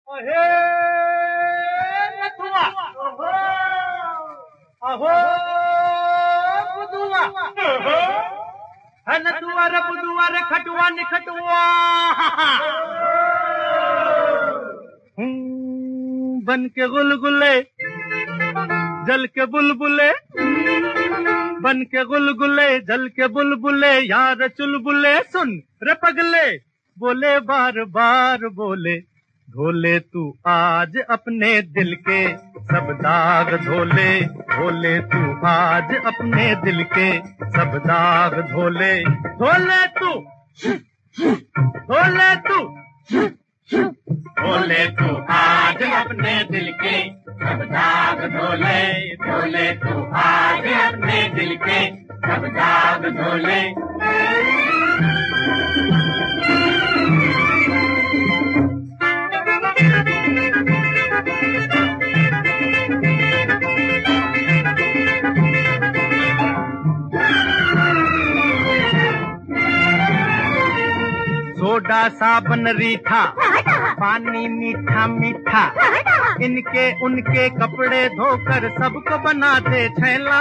अहे नथुआ, अहो बुधुआ, है नथुआ रे बुधुआ रे खटुआ निखटुआ। बन के गुलगुले जल के बुलबुले, बन के गुलगुले जल के बुलबुले, यार चुलबुले सुन रे पगले, बोले बार बार बोले, धोले तू आज अपने दिल के सब दाग धोले, धोले तू आज अपने दिल के सब दाग धोले, धोले तू, धोले तू, धोले तू आज अपने दिल के सब दाग धोले, धोले तू आज अपने दिल के सब दाग धोले। सोडा साबन रीठा, पानी मीठा मीठा, इनके उनके कपड़े धोकर सबको बना दे छैला।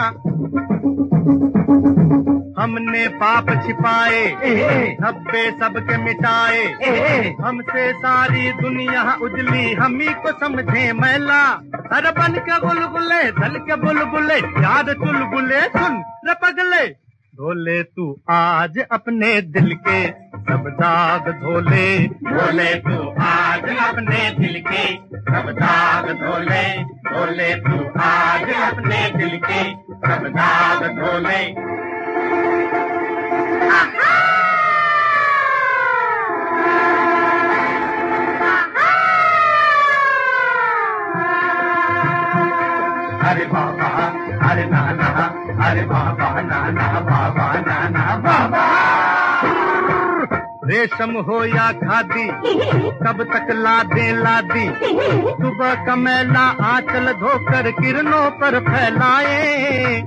हमने पाप छिपाए, धब्बे सबके मिटाए, हमसे सारी दुनिया उजली, हम ही को समझे मैला। अरे बन के गुलगुले जल के बुलबुले, याद चुलबुले सुन रे पगले, धोले तू आज अपने दिल के सब दाग धोले, धोले तू आज अपने दिल के सब दाग धोले, धोले तू आज अपने दिल के सब दाग धोले। अरे बाबा अरे नाना, अरे बाबा नाना, बाबा नाना बाबा। रेशम हो या खादी कब तक लादे लादी, सुबह का मैला आंचल धोकर किरणों पर फैलाए।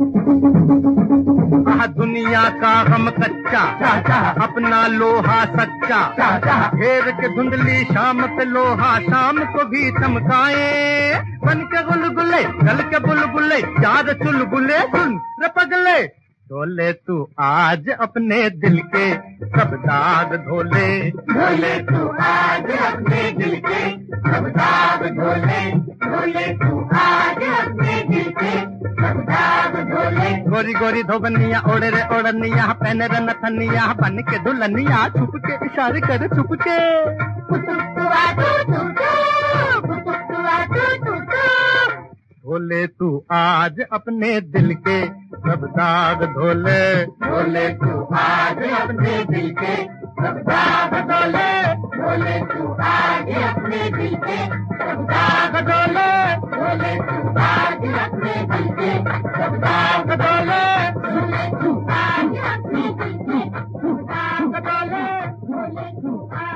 दुनिया का हम कच्चा, अपना लोहा सच्चा, घेर के धुंधली शाम पे लोहा शाम को भी चमकाए। बन के गुलगुले जल के बुलबुले, याद चुलबुले सुन रे पगले, धोले तू आज अपने दिल के सब दाग धोले, धोले तू आज अपने दिल के सब दाग धोले, धोले तू आज अपने दिल के सब दाग धोले। गोरी गोरी धोबनिया ओढ़े रे ओढ़निया, पहने रे नथनिया, बन के दुल्हनिया, छुप के इशारे कर छुप के, धोले तू आज अपने दिल के सब दाग धोले, धोले तू आज अपने दिल के सब दाग धोले, धोले तू आज अपने दिल के सब दाग धोले, धोले तू आज अपने दिल के सब दाग धोले, धोले तू आज अपने दिल के सब दाग धोले, धोले तू आज